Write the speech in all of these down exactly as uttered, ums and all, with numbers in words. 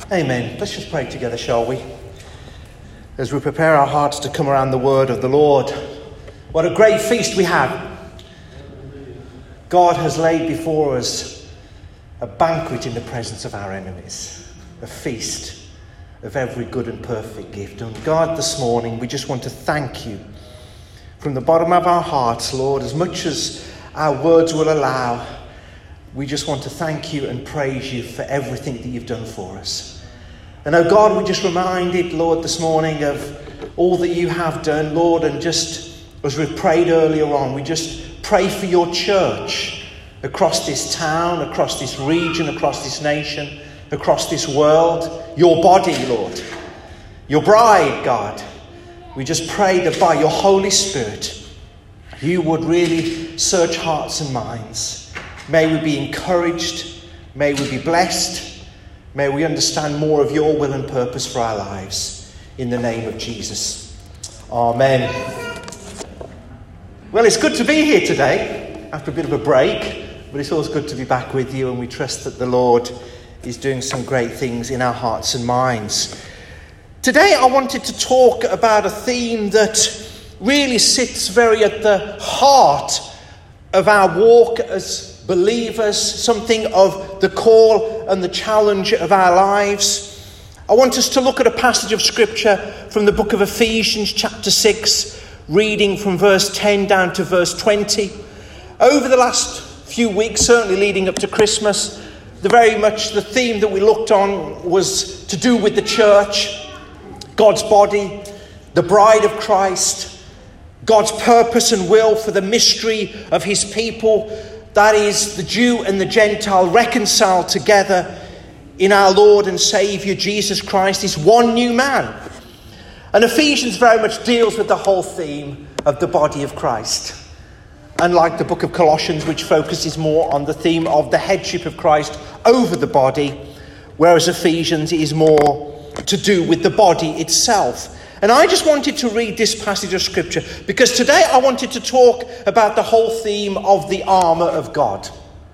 Amen. Let's just pray together, shall we? As we prepare our hearts to come around the word of the Lord. What a great feast we have. God has laid before us a banquet in the presence of our enemies. A feast of every good and perfect gift. And God, this morning, we just want to thank you from the bottom of our hearts, Lord, as much as our words will allow. We just want to thank you and praise you for everything that you've done for us. And oh God, we just reminded, Lord, this morning of all that you have done, Lord, and just as we've prayed earlier on, we just pray for your church across this town, across this region, across this nation, across this world, your body, Lord, your bride, God. We just pray that by your Holy Spirit, you would really search hearts and minds. May we be encouraged. May we be blessed. May we understand more of your will and purpose for our lives. In the name of Jesus. Amen. Well, it's good to be here today after a bit of a break, but it's always good to be back with you, and we trust that the Lord is doing some great things in our hearts and minds. Today I wanted to talk about a theme that really sits very at the heart of our walk as believers, something of the call and the challenge of our lives. I want us to look at a passage of scripture from the book of Ephesians chapter six, reading from verse ten down to verse twenty. Over the last few weeks, certainly leading up to Christmas, the very much the theme that we looked on was to do with the church, God's body, the bride of Christ, God's purpose and will for the mystery of his people. That is, the Jew and the Gentile reconciled together in our Lord and Saviour Jesus Christ, this one new man. And Ephesians very much deals with the whole theme of the body of Christ. Unlike the book of Colossians, which focuses more on the theme of the headship of Christ over the body, whereas Ephesians is more to do with the body itself. And I just wanted to read this passage of scripture because today I wanted to talk about the whole theme of the armour of God.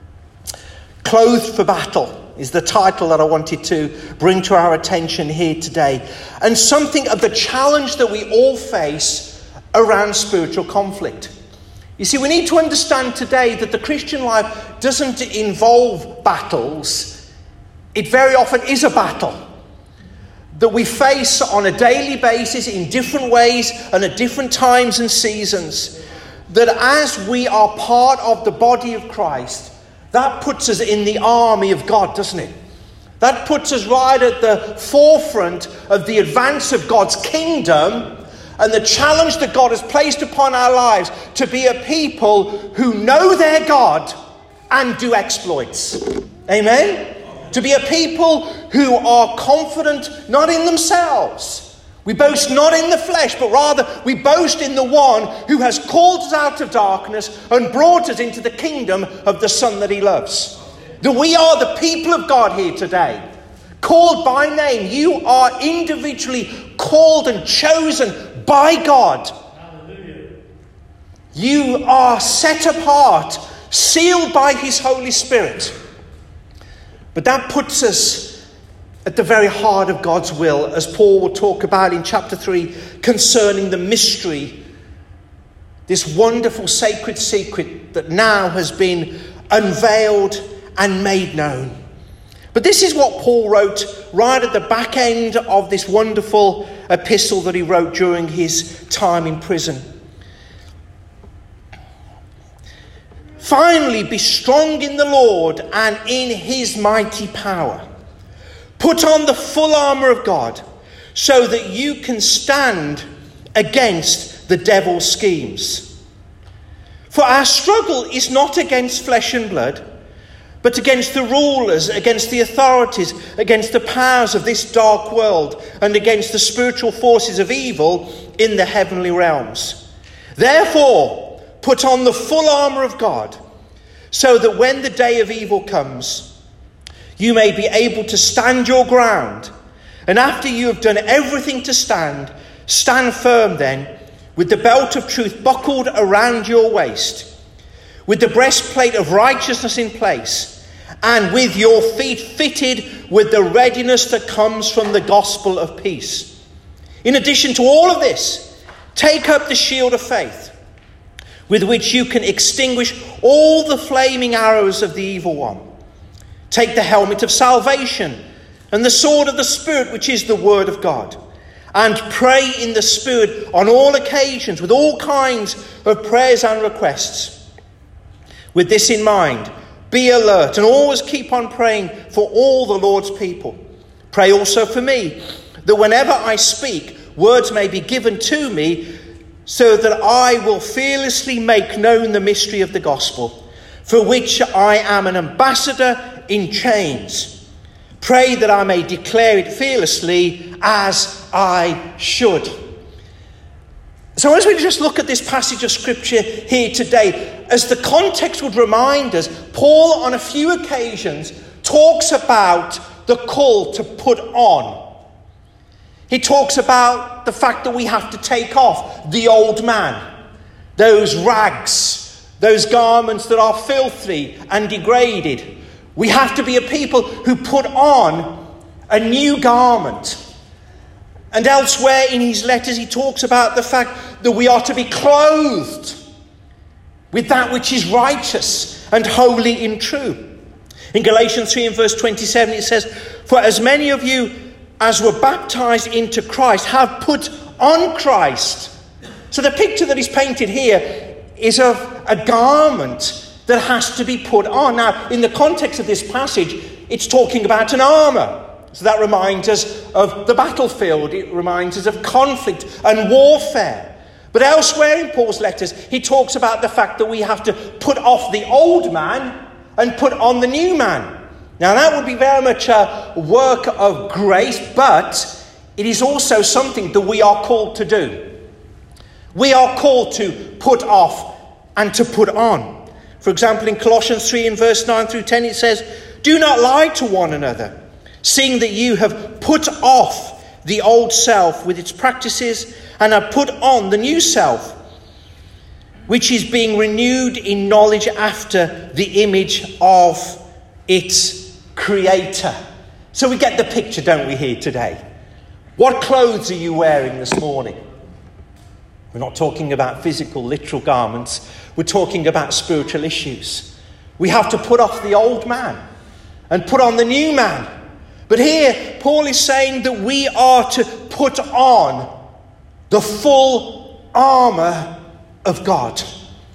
Clothed for battle is the title that I wanted to bring to our attention here today. And something of the challenge that we all face around spiritual conflict. You see, we need to understand today that the Christian life doesn't involve battles. It very often is a battle that we face on a daily basis in different ways and at different times and seasons. That as we are part of the body of Christ, that puts us in the army of God, doesn't it? That puts us right at the forefront of the advance of God's kingdom and the challenge that God has placed upon our lives to be a people who know their God and do exploits. Amen? To be a people who are confident not in themselves. We boast not in the flesh, but rather we boast in the one who has called us out of darkness and brought us into the kingdom of the Son that he loves. That we are the people of God here today. Called by name. You are individually called and chosen by God. Hallelujah. You are set apart, sealed by his Holy Spirit. But that puts us at the very heart of God's will, as Paul will talk about in chapter three, concerning the mystery, this wonderful sacred secret that now has been unveiled and made known. But this is what Paul wrote right at the back end of this wonderful epistle that he wrote during his time in prison. Finally, be strong in the Lord and in his mighty power. Put on the full armour of God so that you can stand against the devil's schemes. For our struggle is not against flesh and blood, but against the rulers, against the authorities, against the powers of this dark world, and against the spiritual forces of evil in the heavenly realms. Therefore, put on the full armour of God, so that when the day of evil comes, you may be able to stand your ground. And after you have done everything to stand, stand firm then, with the belt of truth buckled around your waist, with the breastplate of righteousness in place, and with your feet fitted with the readiness that comes from the gospel of peace. In addition to all of this, take up the shield of faith, with which you can extinguish all the flaming arrows of the evil one. Take the helmet of salvation and the sword of the Spirit, which is the word of God. And pray in the Spirit on all occasions with all kinds of prayers and requests. With this in mind, be alert and always keep on praying for all the Lord's people. Pray also for me, that whenever I speak, words may be given to me, so that I will fearlessly make known the mystery of the gospel, for which I am an ambassador in chains. Pray that I may declare it fearlessly as I should. So as we just look at this passage of scripture here today, as the context would remind us, Paul on a few occasions talks about the call to put on. He talks about the fact that we have to take off the old man, those rags, those garments that are filthy and degraded. We have to be a people who put on a new garment. And elsewhere in his letters he talks about the fact that we are to be clothed with that which is righteous and holy and true. In Galatians three and verse twenty-seven it says, "For as many of you as were baptized into Christ have put on Christ." So the picture that is painted here is of a garment that has to be put on. Now, in the context of this passage, it's talking about an armour. So that reminds us of the battlefield. It reminds us of conflict and warfare. But elsewhere in Paul's letters, he talks about the fact that we have to put off the old man and put on the new man. Now, that would be very much a work of grace, but it is also something that we are called to do. We are called to put off and to put on. For example, in Colossians three and verse nine through ten, it says, "Do not lie to one another, seeing that you have put off the old self with its practices and have put on the new self, which is being renewed in knowledge after the image of its creator." So we get the picture, don't we, here today? What clothes are you wearing this morning? We're not talking about physical, literal garments. We're talking about spiritual issues. We have to put off the old man and put on the new man. But here, Paul is saying that we are to put on the full armour of God.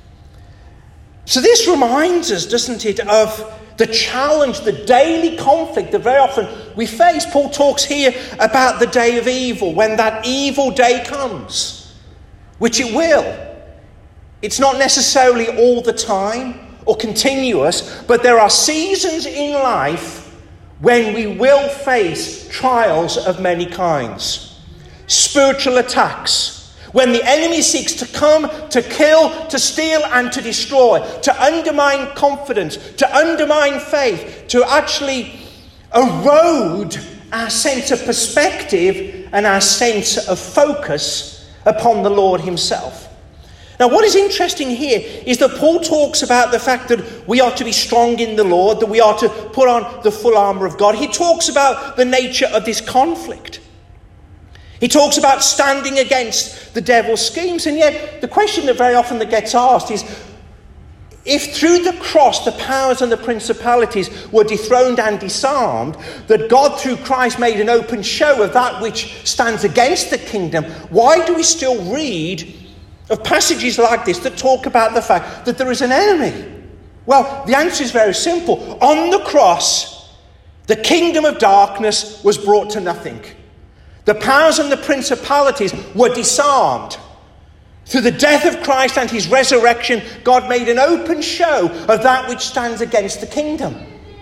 So this reminds us, doesn't it, of the challenge, the daily conflict that very often we face. Paul talks here about the day of evil, when that evil day comes, which it will. It's not necessarily all the time or continuous, but there are seasons in life when we will face trials of many kinds. Spiritual attacks, when the enemy seeks to come to kill, to steal and to destroy, to undermine confidence, to undermine faith, to actually erode our sense of perspective and our sense of focus upon the Lord himself. Now, what is interesting here is that Paul talks about the fact that we are to be strong in the Lord, that we are to put on the full armour of God. He talks about the nature of this conflict. He talks about standing against the devil's schemes. And yet, the question that very often that gets asked is, if through the cross the powers and the principalities were dethroned and disarmed, that God through Christ made an open show of that which stands against the kingdom, why do we still read of passages like this that talk about the fact that there is an enemy? Well, the answer is very simple. On the cross, the kingdom of darkness was brought to nothing. The powers and the principalities were disarmed. Through the death of Christ and his resurrection, God made an open show of that which stands against the kingdom.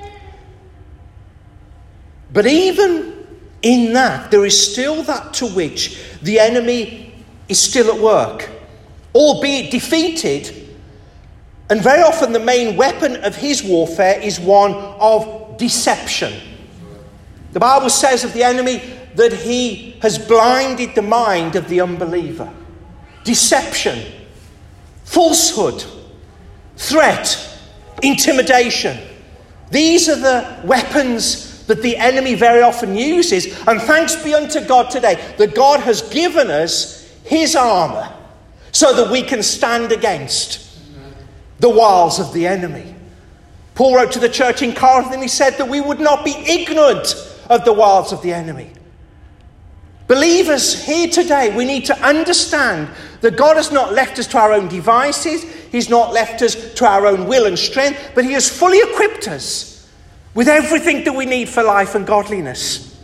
But even in that, there is still that to which the enemy is still at work, albeit defeated. And very often the main weapon of his warfare is one of deception. The Bible says of the enemy that he has blinded the mind of the unbeliever. Deception, falsehood, threat, intimidation. These are the weapons that the enemy very often uses. And thanks be unto God today that God has given us his armour so that we can stand against the wiles of the enemy. Paul wrote to the church in Corinth and he said that we would not be ignorant of the wiles of the enemy. Believers here today, we need to understand that God has not left us to our own devices. He's not left us to our own will and strength, but he has fully equipped us with everything that we need for life and godliness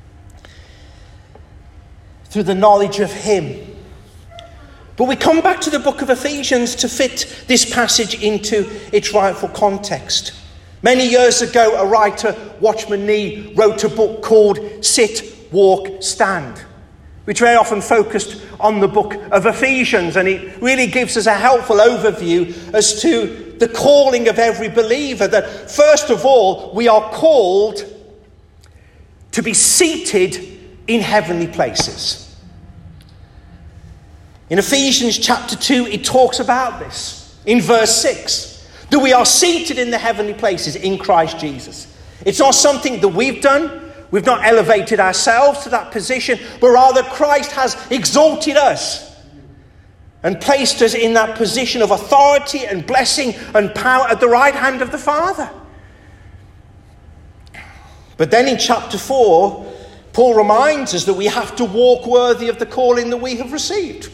through the knowledge of him. But we come back to the book of Ephesians to fit this passage into its rightful context. Many years ago, a writer, Watchman Nee, wrote a book called Sit, Walk, Stand, which very often focused on the book of Ephesians, and it really gives us a helpful overview as to the calling of every believer, that first of all, we are called to be seated in heavenly places. In Ephesians chapter two, it talks about this in verse six, that we are seated in the heavenly places in Christ Jesus. It's not something that we've done. We've not elevated ourselves to that position, but rather Christ has exalted us and placed us in that position of authority and blessing and power at the right hand of the Father. But then in chapter four, Paul reminds us that we have to walk worthy of the calling that we have received.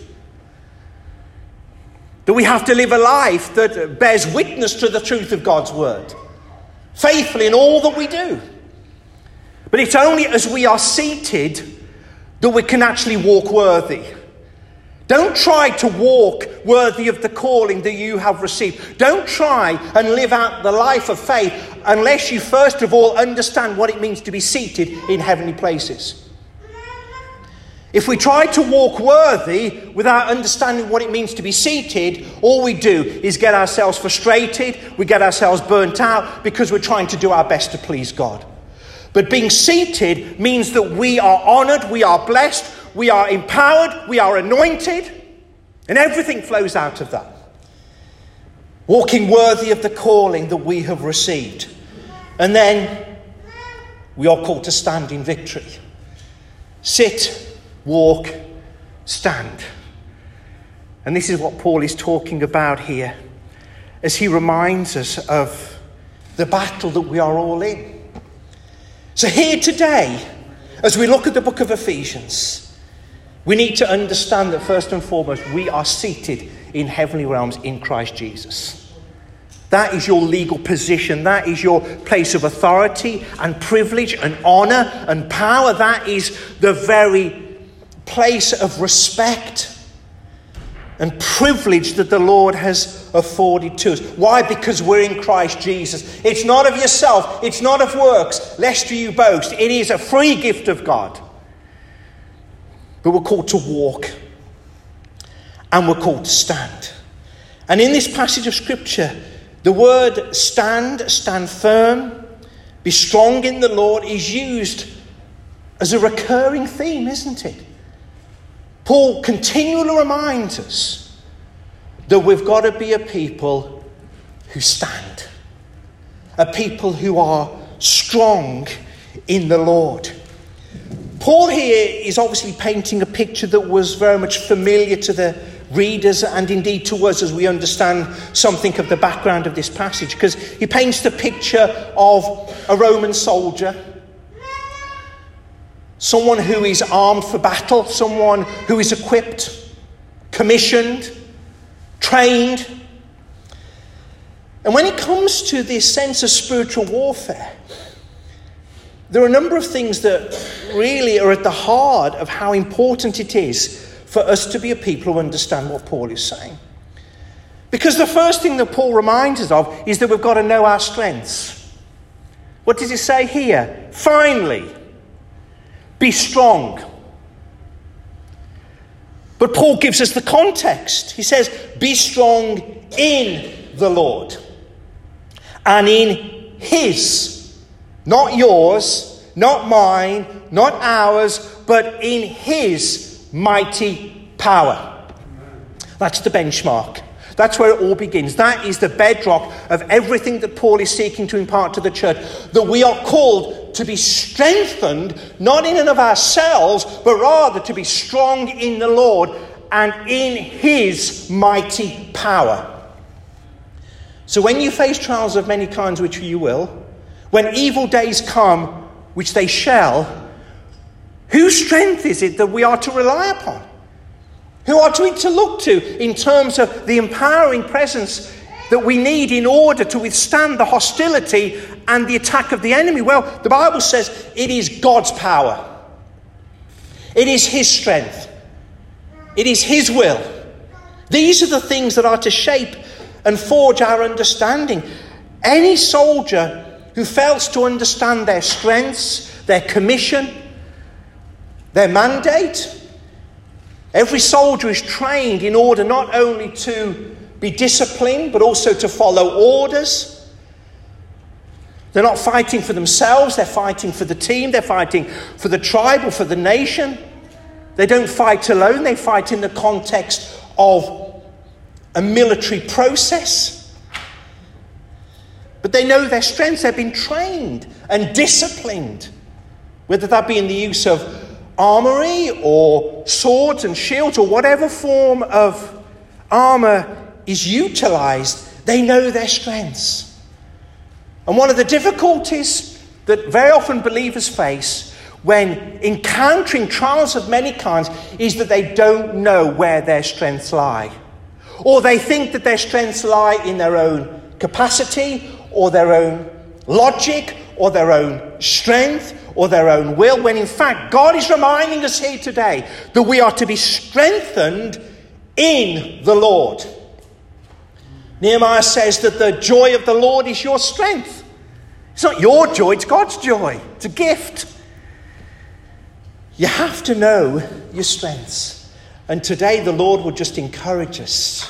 That we have to live a life that bears witness to the truth of God's word, faithfully in all that we do. But it's only as we are seated that we can actually walk worthy. Don't try to walk worthy of the calling that you have received. Don't try and live out the life of faith unless you first of all understand what it means to be seated in heavenly places. If we try to walk worthy without understanding what it means to be seated, all we do is get ourselves frustrated, we get ourselves burnt out because we're trying to do our best to please God. But being seated means that we are honoured, we are blessed, we are empowered, we are anointed, and everything flows out of that. Walking worthy of the calling that we have received. And then we are called to stand in victory. Sit, walk, stand. And this is what Paul is talking about here as he reminds us of the battle that we are all in. So here today, as we look at the book of Ephesians, we need to understand that first and foremost, we are seated in heavenly realms in Christ Jesus. That is your legal position. That is your place of authority and privilege and honour and power. That is the very place of respect and privilege that the Lord has afforded to us. Why? Because we're in Christ Jesus. It's not of yourself. It's not of works, lest you boast. It is a free gift of God. But we're called to walk. And we're called to stand. And in this passage of Scripture, the word stand, stand firm, be strong in the Lord is used as a recurring theme, isn't it? Paul continually reminds us that we've got to be a people who stand. A people who are strong in the Lord. Paul here is obviously painting a picture that was very much familiar to the readers and indeed to us as we understand something of the background of this passage, because he paints the picture of a Roman soldier, someone who is armed for battle, someone who is equipped, commissioned, trained. And when it comes to this sense of spiritual warfare, there are a number of things that really are at the heart of how important it is for us to be a people who understand what Paul is saying. Because the first thing that Paul reminds us of is that we've got to know our strengths. What does he say here? Finally, be strong. But Paul gives us the context. He says, be strong in the Lord and in his, not yours, not mine, not ours, but in his mighty power. That's the benchmark. That's where it all begins. That is the bedrock of everything that Paul is seeking to impart to the church. That we are called to be strengthened, not in and of ourselves, but rather to be strong in the Lord and in his mighty power. So when you face trials of many kinds, which you will, when evil days come, which they shall, whose strength is it that we are to rely upon? Who are we to look to in terms of the empowering presence that we need in order to withstand the hostility and the attack of the enemy? Well, the Bible says it is God's power. It is his strength. It is his will. These are the things that are to shape and forge our understanding. Any soldier who fails to understand their strengths, their commission, their mandate, every soldier is trained in order not only to be disciplined, but also to follow orders. They're not fighting for themselves, they're fighting for the team, they're fighting for the tribe or for the nation. They don't fight alone, they fight in the context of a military process. But they know their strengths, they've been trained and disciplined, whether that be in the use of armory or swords and shields or whatever form of armor is utilized. They know their strengths. And one of the difficulties that very often believers face when encountering trials of many kinds is that they don't know where their strengths lie. Or they think that their strengths lie in their own capacity or their own logic or their own strength or their own will, when in fact God is reminding us here today that we are to be strengthened in the Lord. Nehemiah says that the joy of the Lord is your strength. It's not your joy, it's God's joy. It's a gift. You have to know your strengths. And today the Lord will just encourage us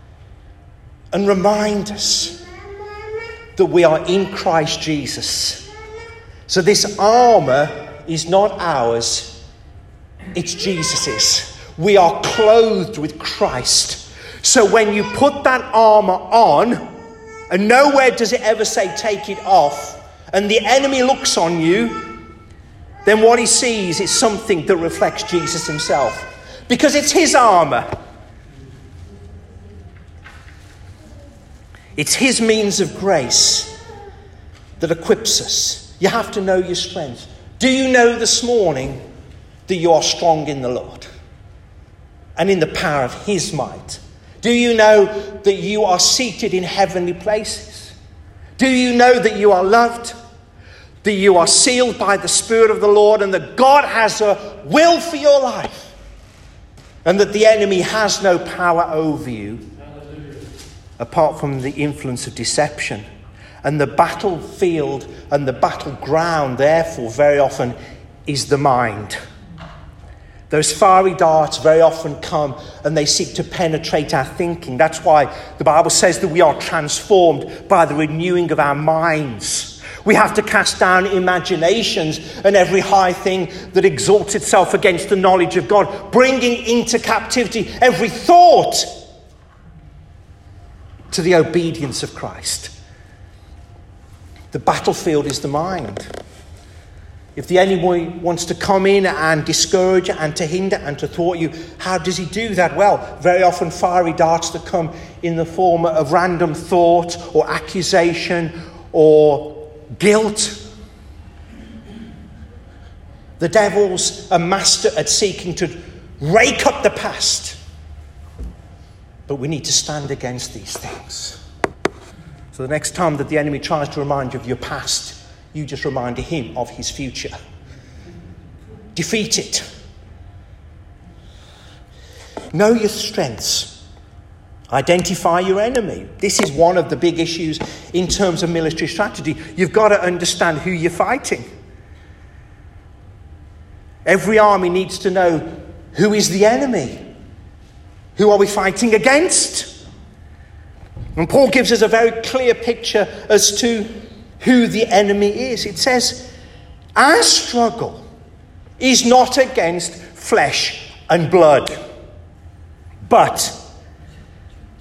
and remind us that we are in Christ Jesus. So this armor is not ours, it's Jesus's. We are clothed with Christ. So when you put that armor on, and nowhere does it ever say take it off, and the enemy looks on you, then what he sees is something that reflects Jesus himself. Because it's his armor. It's his means of grace that equips us. You have to know your strength. Do you know this morning that you are strong in the Lord and in the power of his might? Do you know that you are seated in heavenly places? Do you know that you are loved? That you are sealed by the Spirit of the Lord and that God has a will for your life? And that the enemy has no power over you apart from the influence of deception. And the battlefield and the battleground, therefore, very often is the mind. Those fiery darts very often come and they seek to penetrate our thinking. That's why the Bible says that we are transformed by the renewing of our minds. We have to cast down imaginations and every high thing that exalts itself against the knowledge of God, bringing into captivity every thought to the obedience of Christ. The battlefield is the mind. If the enemy wants to come in and discourage and to hinder and to thwart you, how does he do that? Well, very often fiery darts that come in the form of random thought or accusation or guilt. The devil's a master at seeking to rake up the past. But we need to stand against these things. So the next time that the enemy tries to remind you of your past, you just remind him of his future. Defeat it. Know your strengths. Identify your enemy. This is one of the big issues in terms of military strategy. You've got to understand who you're fighting. Every army needs to know who is the enemy. Who are we fighting against? And Paul gives us a very clear picture as to who the enemy is. It says, our struggle is not against flesh and blood, but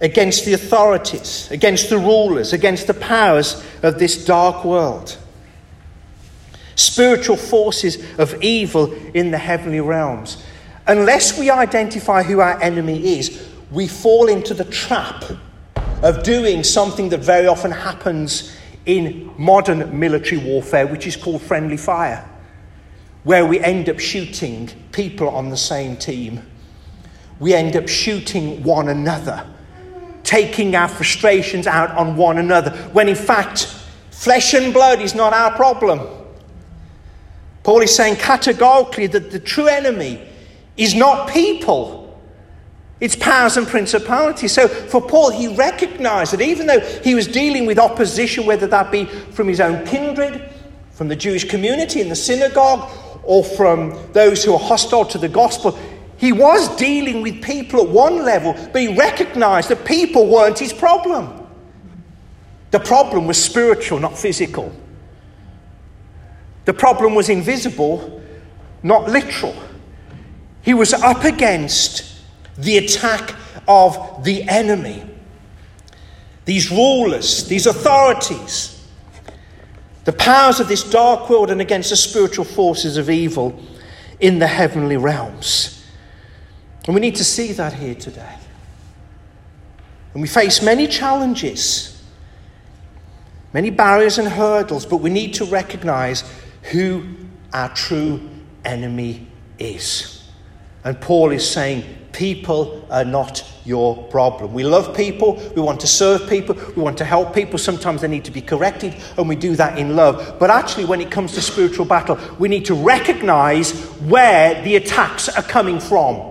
against the authorities, against the rulers, against the powers of this dark world. Spiritual forces of evil in the heavenly realms. Unless we identify who our enemy is, we fall into the trap of doing something that very often happens in modern military warfare, which is called friendly fire, where we end up shooting people on the same team. We end up shooting one another, taking our frustrations out on one another, when in fact, flesh and blood is not our problem. Paul is saying categorically that the true enemy is not people. It's powers and principalities. So for Paul, he recognized that even though he was dealing with opposition, whether that be from his own kindred, from the Jewish community in the synagogue, or from those who are hostile to the gospel, he was dealing with people at one level, but he recognized that people weren't his problem. The problem was spiritual, not physical. The problem was invisible, not literal. He was up against the attack of the enemy. These rulers, these authorities, the powers of this dark world, and against the spiritual forces of evil in the heavenly realms. And we need to see that here today. And we face many challenges, many barriers and hurdles, but we need to recognize who our true enemy is. And Paul is saying, people are not your problem. We love people, we want to serve people, we want to help people. Sometimes they need to be corrected, and we do that in love. But actually, when it comes to spiritual battle, we need to recognize where the attacks are coming from.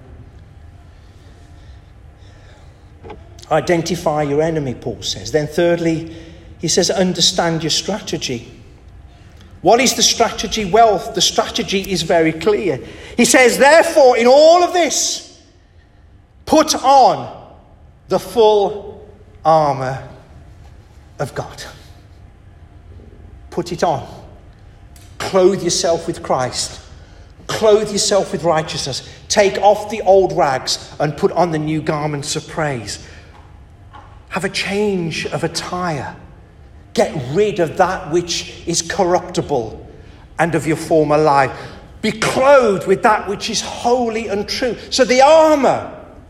Identify your enemy, Paul says. Then thirdly, he says, understand your strategy. What is the strategy? Well, the strategy is very clear. He says, therefore, in all of this, put on the full armour of God. Put it on. Clothe yourself with Christ. Clothe yourself with righteousness. Take off the old rags and put on the new garments of praise. Have a change of attire. Get rid of that which is corruptible and of your former life. Be clothed with that which is holy and true. So the armour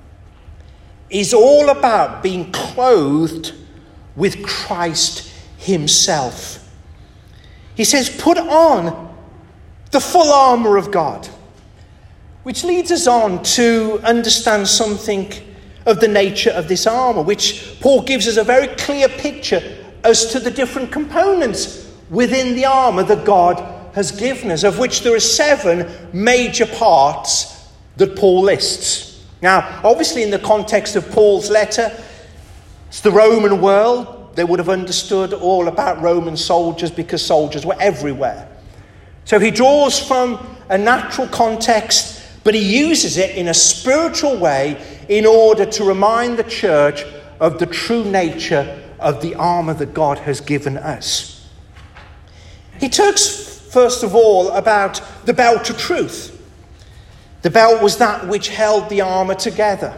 is all about being clothed with Christ himself. He says, put on the full armour of God. Which leads us on to understand something of the nature of this armour, which Paul gives us a very clear picture as to the different components within the armour that God has given us, of which there are seven major parts that Paul lists. Now, obviously in the context of Paul's letter, it's the Roman world. They would have understood all about Roman soldiers because soldiers were everywhere. So he draws from a natural context, but he uses it in a spiritual way in order to remind the church of the true nature of the armour that God has given us. He talks, first of all, about the belt of truth. The belt was that which held the armour together,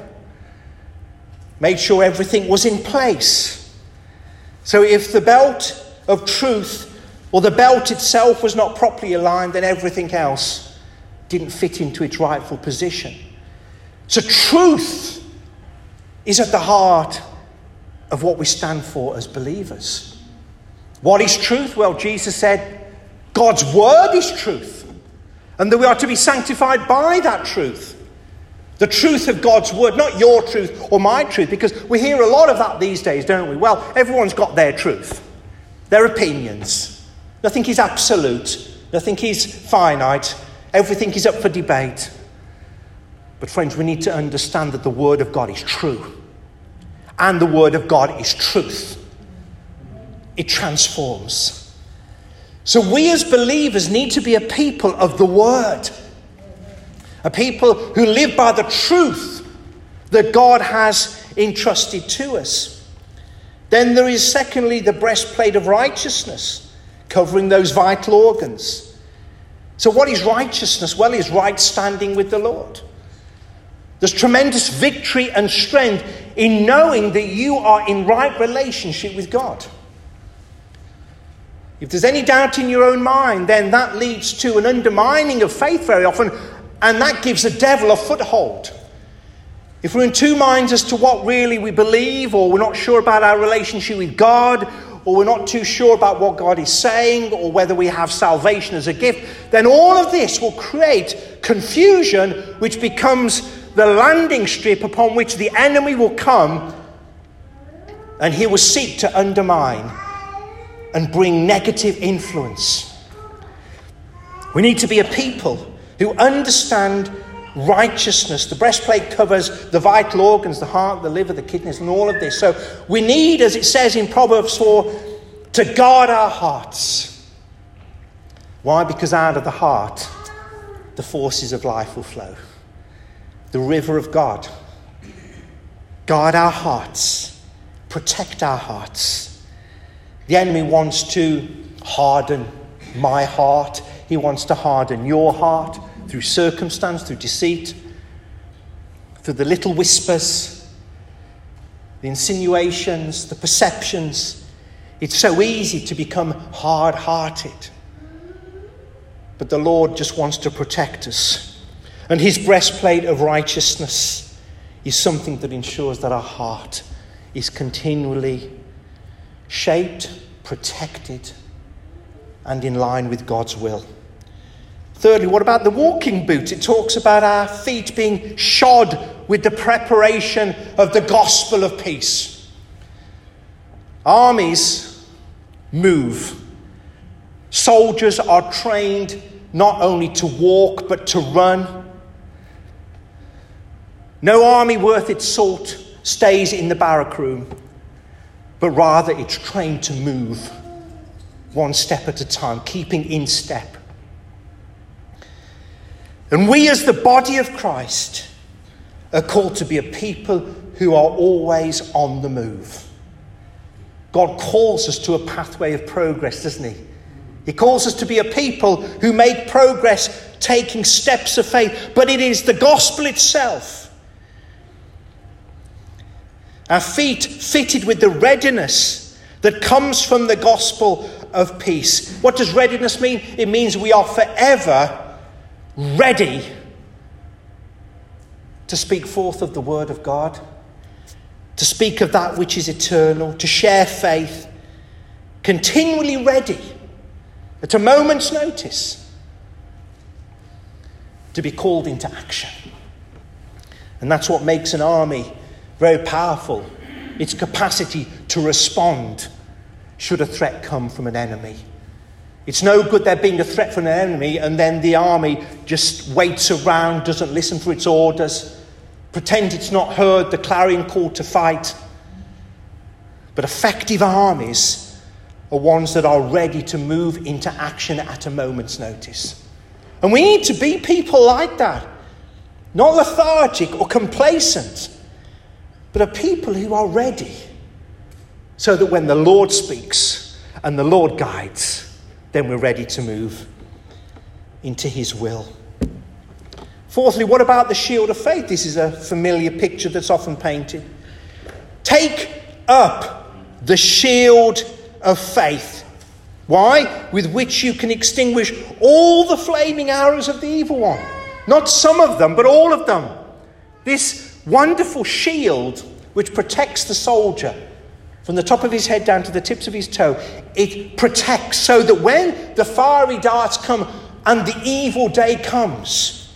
made sure everything was in place. So if the belt of truth, or the belt itself, was not properly aligned, then everything else didn't fit into its rightful position. So truth is at the heart of what we stand for as believers. What is truth? Well, Jesus said God's word is truth, and that we are to be sanctified by that truth. The truth of God's word, not your truth or my truth, because we hear a lot of that these days, don't we? Well, everyone's got their truth, their opinions. Nothing is absolute, nothing is finite, everything is up for debate. But friends, we need to understand that the word of God is true. And the word of God is truth. It transforms. So we as believers need to be a people of the word. A people who live by the truth that God has entrusted to us. Then there is secondly the breastplate of righteousness, covering those vital organs. So what is righteousness? Well, it's right standing with the Lord. There's tremendous victory and strength in knowing that you are in right relationship with God. If there's any doubt in your own mind, then that leads to an undermining of faith very often, and that gives the devil a foothold. If we're in two minds as to what really we believe, or we're not sure about our relationship with God, or we're not too sure about what God is saying, or whether we have salvation as a gift, then all of this will create confusion, which becomes the landing strip upon which the enemy will come, and he will seek to undermine and bring negative influence. We need to be a people who understand righteousness. The breastplate covers the vital organs, the heart, the liver, the kidneys, and all of this. So we need, as it says in Proverbs four, to guard our hearts. Why? Because out of the heart, the forces of life will flow. The river of God. Guard our hearts. Protect our hearts. The enemy wants to harden my heart. He wants to harden your heart through circumstance, through deceit, through the little whispers, the insinuations, the perceptions. It's so easy to become hard-hearted. But the Lord just wants to protect us. And his breastplate of righteousness is something that ensures that our heart is continually shaped, protected, and in line with God's will. Thirdly, what about the walking boot? It talks about our feet being shod with the preparation of the gospel of peace. Armies move. Soldiers are trained not only to walk but to run. No army worth its salt stays in the barrack room, but rather it's trained to move one step at a time, keeping in step. And we as the body of Christ are called to be a people who are always on the move. God calls us to a pathway of progress, doesn't he? He calls us to be a people who make progress, taking steps of faith, but it is the gospel itself. Our feet fitted with the readiness that comes from the gospel of peace. What does readiness mean? It means we are forever ready to speak forth of the word of God, to speak of that which is eternal, to share faith, continually ready at a moment's notice to be called into action. And that's what makes an army very powerful. Its capacity to respond should a threat come from an enemy. It's no good there being a threat from an enemy and then the army just waits around, doesn't listen for its orders, pretend it's not heard the clarion call to fight. But effective armies are ones that are ready to move into action at a moment's notice. And we need to be people like that. Not lethargic or complacent, but a people who are ready. So that when the Lord speaks and the Lord guides, then we're ready to move into his will. Fourthly, what about the shield of faith? This is a familiar picture that's often painted. Take up the shield of faith. Why? With which you can extinguish all the flaming arrows of the evil one. Not some of them, but all of them. This wonderful shield which protects the soldier from the top of his head down to the tips of his toe, it protects so that when the fiery darts come and the evil day comes,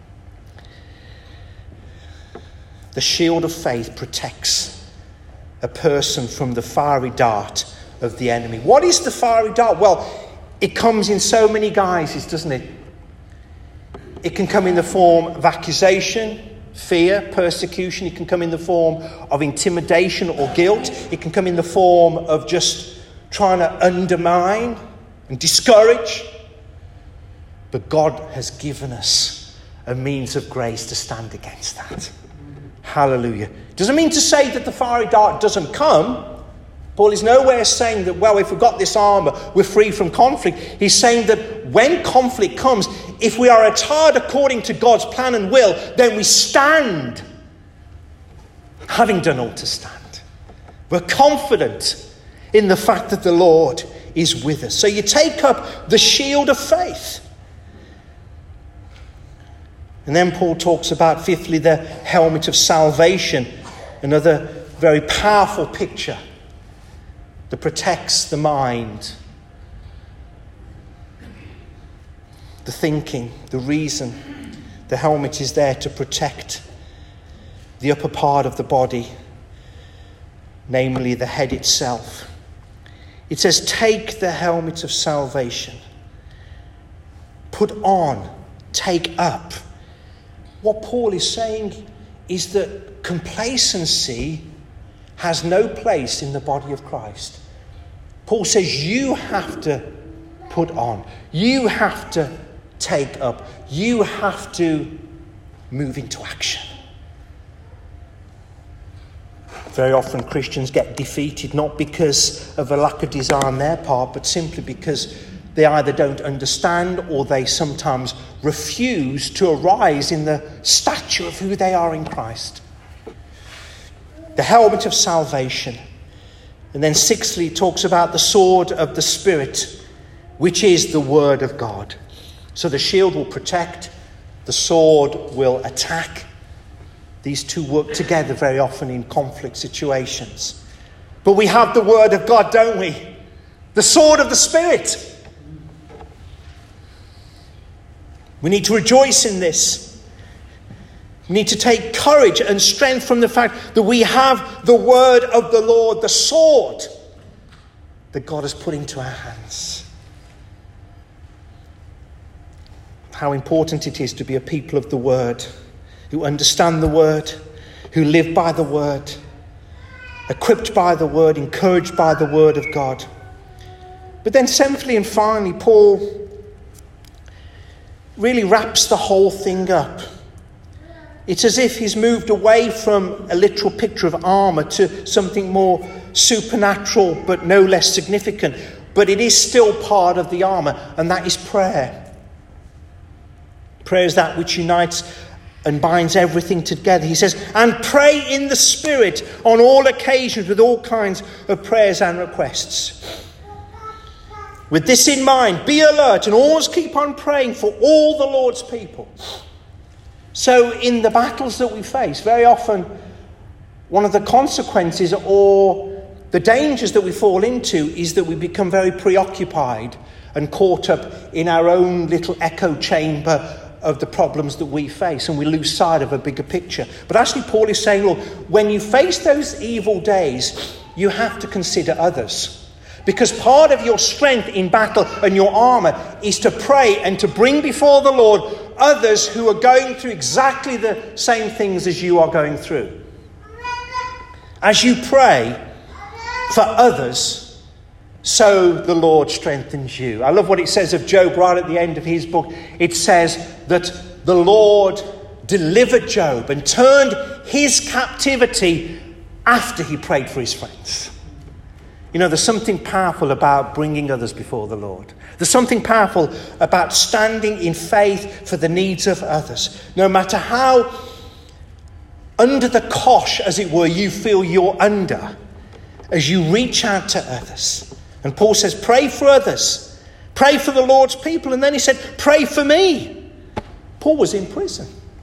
the shield of faith protects a person from the fiery dart of the enemy. What is the fiery dart? Well, it comes in so many guises, doesn't it? It can come in the form of accusation, fear, persecution. It can come in the form of intimidation or guilt. It can come in the form of just trying to undermine and discourage. But God has given us a means of grace to stand against that. Hallelujah. Doesn't mean to say that the fiery dart doesn't come. Paul is nowhere saying that, well, if we've got this armour, we're free from conflict. He's saying that when conflict comes, if we are attired according to God's plan and will, then we stand, having done all to stand. We're confident in the fact that the Lord is with us. So you take up the shield of faith. And then Paul talks about, fifthly, the helmet of salvation, another very powerful picture that protects the mind, the thinking, the reason. The helmet is there to protect the upper part of the body, namely the head itself. It says, take the helmet of salvation. Put on, take up. What Paul is saying is that complacency has no place in the body of Christ. Paul says you have to put on. You have to take up. You have to move into action. Very often Christians get defeated not because of a lack of desire on their part, but simply because they either don't understand or they sometimes refuse to arise in the stature of who they are in Christ. The helmet of salvation. And then sixthly, it talks about the sword of the Spirit, which is the word of God. So the shield will protect, the sword will attack. These two work together very often in conflict situations. But we have the word of God, don't we? The sword of the Spirit. We need to rejoice in this. We need to take courage and strength from the fact that we have the word of the Lord, the sword that God has put into our hands. How important it is to be a people of the word, who understand the word, who live by the word, equipped by the word, encouraged by the word of God. But then seventhly and finally, Paul really wraps the whole thing up. It's as if he's moved away from a literal picture of armour to something more supernatural but no less significant. But it is still part of the armour, and that is prayer. Prayer is that which unites and binds everything together. He says, and pray in the Spirit on all occasions with all kinds of prayers and requests. With this in mind, be alert and always keep on praying for all the Lord's people. So in the battles that we face, very often one of the consequences or the dangers that we fall into is that we become very preoccupied and caught up in our own little echo chamber of the problems that we face, and we lose sight of a bigger picture. But actually Paul is saying, look, when you face those evil days, you have to consider others. Because part of your strength in battle and your armour is to pray and to bring before the Lord others who are going through exactly the same things as you are going through. As you pray for others, so the Lord strengthens you. I love what it says of Job right at the end of his book. It says that the Lord delivered Job and turned his captivity after he prayed for his friends. You know, there's something powerful about bringing others before the Lord. There's something powerful about standing in faith for the needs of others. No matter how under the cosh, as it were, you feel you're under, as you reach out to others. And Paul says, pray for others. Pray for the Lord's people. And then he said, pray for me. Paul was in prison.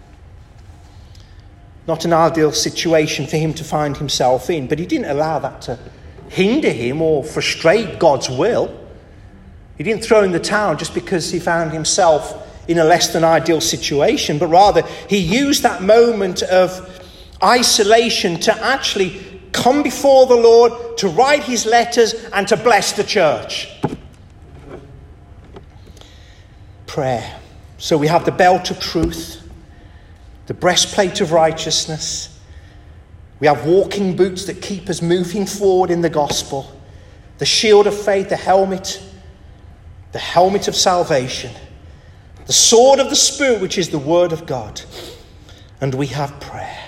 Not an ideal situation for him to find himself in, but he didn't allow that to hinder him or frustrate God's will. He didn't throw in the towel just because he found himself in a less than ideal situation, but rather he used that moment of isolation to actually come before the Lord, to write his letters and to bless the church. Prayer. So we have the belt of truth, the breastplate of righteousness. We have walking boots that keep us moving forward in the gospel. The shield of faith, the helmet, the helmet of salvation. The sword of the Spirit, which is the word of God. And we have prayer.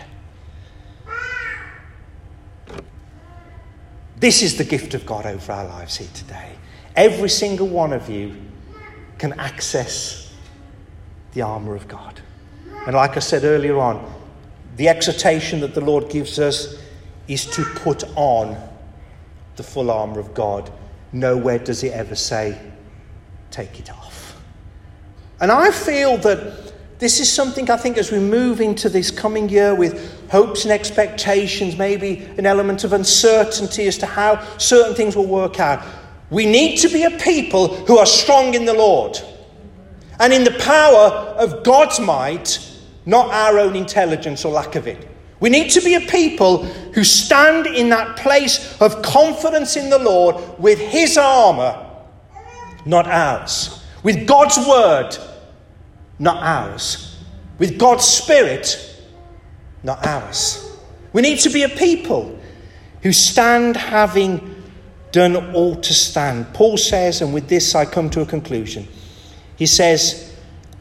This is the gift of God over our lives here today. Every single one of you can access the armour of God. And like I said earlier on, the exhortation that the Lord gives us is to put on the full armour of God. Nowhere does it ever say, take it off. And I feel that this is something, I think, as we move into this coming year with hopes and expectations, maybe an element of uncertainty as to how certain things will work out. We need to be a people who are strong in the Lord and in the power of God's might, not our own intelligence or lack of it. We need to be a people who stand in that place of confidence in the Lord with his armour, not ours. With God's word, not ours. With God's spirit, not ours. We need to be a people who stand having done all to stand. Paul says, and with this I come to a conclusion. He says,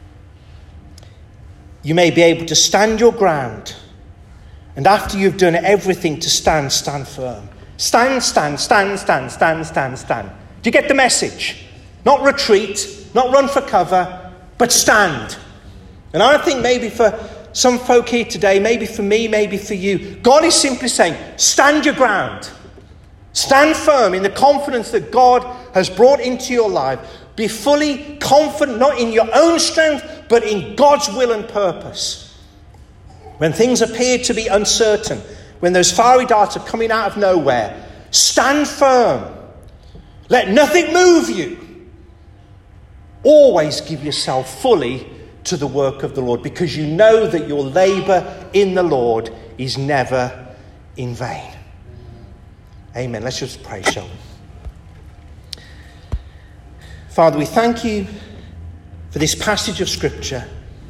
you may be able to stand your ground, and after you've done everything to stand, stand firm. Stand, stand, stand, stand, stand, stand, stand. Do you get the message? Not retreat, not run for cover, but stand. And I think maybe for some folk here today, maybe for me, maybe for you, God is simply saying, stand your ground. Stand firm in the confidence that God has brought into your life. Be fully confident, not in your own strength, but in God's will and purpose. When things appear to be uncertain, when those fiery darts are coming out of nowhere, stand firm. Let nothing move you. Always give yourself fully to the work of the Lord, because you know that your labour in the Lord is never in vain. Amen. Let's just pray, shall we? Father, we thank you for this passage of Scripture.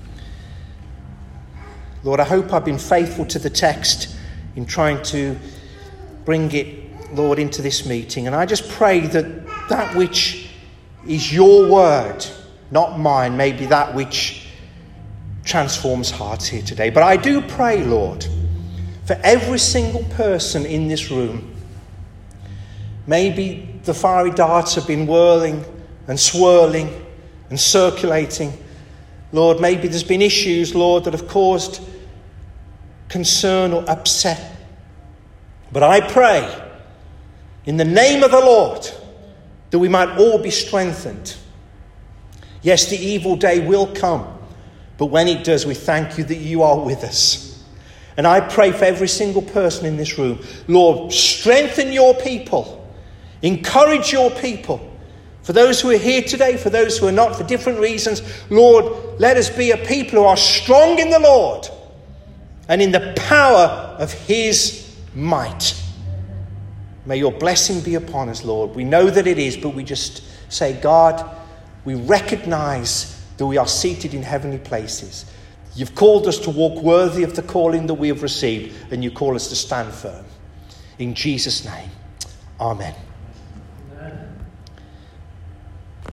Lord, I hope I've been faithful to the text in trying to bring it, Lord, into this meeting. And I just pray that that which is your word, not mine, may be that which transforms hearts here today. But I do pray, Lord, for every single person in this room. Maybe the fiery darts have been whirling and swirling and circulating. Lord, maybe there's been issues, Lord, that have caused concern or upset. But I pray, in the name of the Lord, that we might all be strengthened. Yes, the evil day will come, but when it does, we thank you that you are with us. And I pray for every single person in this room, Lord, strengthen your people. Encourage your people. For those who are here today, for those who are not for different reasons, Lord, let us be a people who are strong in the Lord and in the power of his might. May your blessing be upon us, Lord. We know that it is, but we just say, God, we recognize that we are seated in heavenly places. You've called us to walk worthy of the calling that we have received, and you call us to stand firm. In Jesus' name, amen.